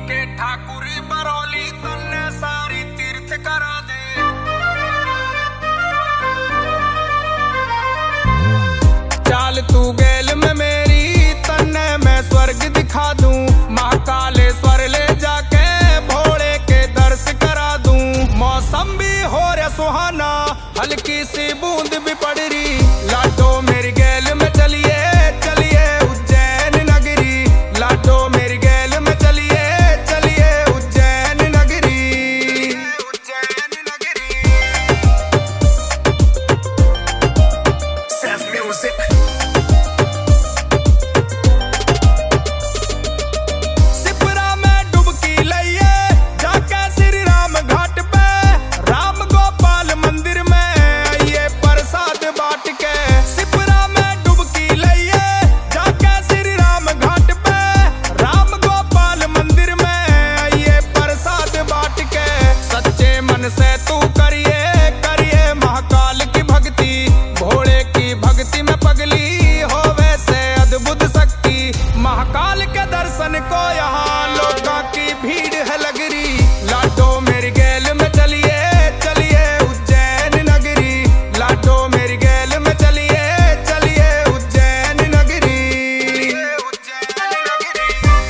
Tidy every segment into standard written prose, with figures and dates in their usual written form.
के ठाकुरी बरौली तन्ने सारी तीर्थ करा दे। चाल तू गेल में मेरी तन्ने मैं स्वर्ग दिखा दूं। महाकालेश्वर ले जाके भोले के दर्श करा दूं। मौसम भी हो रहा सुहाना, हल्की सी बूंद भी पड़ रही। लाडो मेरी गेल में चलिए चलिए उज्जैन नगरी। लाडो मेरी गेल में चलिए चलिए उज्जैन नगरी। उज्जैन नगरी। Self music। सिपरा में डुबकी लइए जाके श्री राम घाट पे। राम गोपाल मंदिर में आइए प्रसाद बांट के। सिपरा में डुबकी लइए जाके श्री राम घाट पे। राम गोपाल मंदिर में आइए प्रसाद बांट के। सच्चे मन से तू करिए करिए महाकाल की भक्ति। भोले की भक्ति में पगली हो वैसे अद्भुत शक्ति। महाकाल के दर्शन को यहाँ लोगों की भीड़ है लग रही। लाडो मेरी गेल में चलिए चलिए उज्जैन नगरी। लाडो मेरी गेल में चलिए चलिए उज्जैन नगरी। उज्जैन नगरी।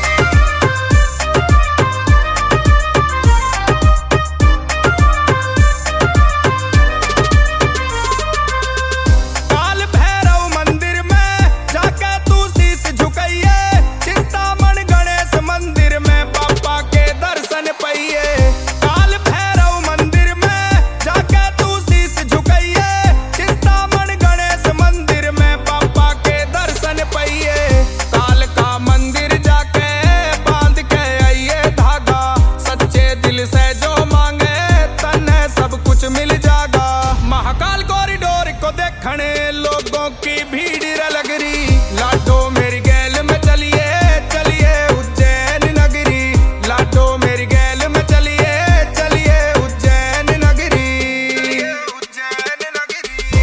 काल भैरव मंदिर में जाके तू शीश झुकाइए। चिंतामण गणेश मंदिर में बाबा के दर्शन पाइए। काल भैरव मंदिर में जाके तू शीश झुकाइए। चिंतामण गणेश मंदिर में बाबा के दर्शन पाइए। काल का मंदिर जाके बांध के आइए धागा। सच्चे दिल से जो मांगे तन्ने सब कुछ मिल जाएगा। महाकाल कॉरिडोर को देखने लोगों की भीड़ रे लग रही। लाडो मेरी गेल में चलिए चलिए उज्जैन नगरी। लाडो मेरी गेल में चलिए चलिए उज्जैन नगरी। उज्जैन नगरी।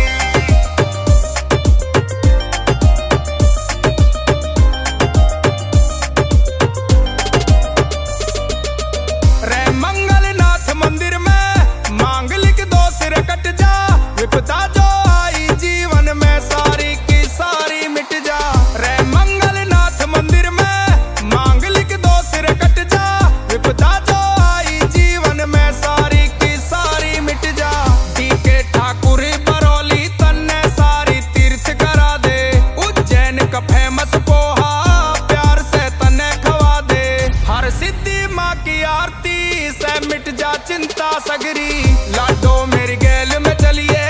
रे मंगलनाथ मंदिर में मांगलिक दोष रे कट जा। विपदा जो आई जीवन में सारी की सारी मिट जा। रे मंगलनाथ मंदिर में मांगलिक दोष रे कट जा। विपदा जो आई जीवन में सारी की सारी मिट जा। डी के ठाकुर बरौली तन्ने सारी तीर्थ करा दे। उज्जैन का फेमस पोहा प्यार से तन्ने खवा दे। हर सिद्धि माँ की आरती से मिट जा चिंता सगरी। लाडो मेरी गेल में चलिए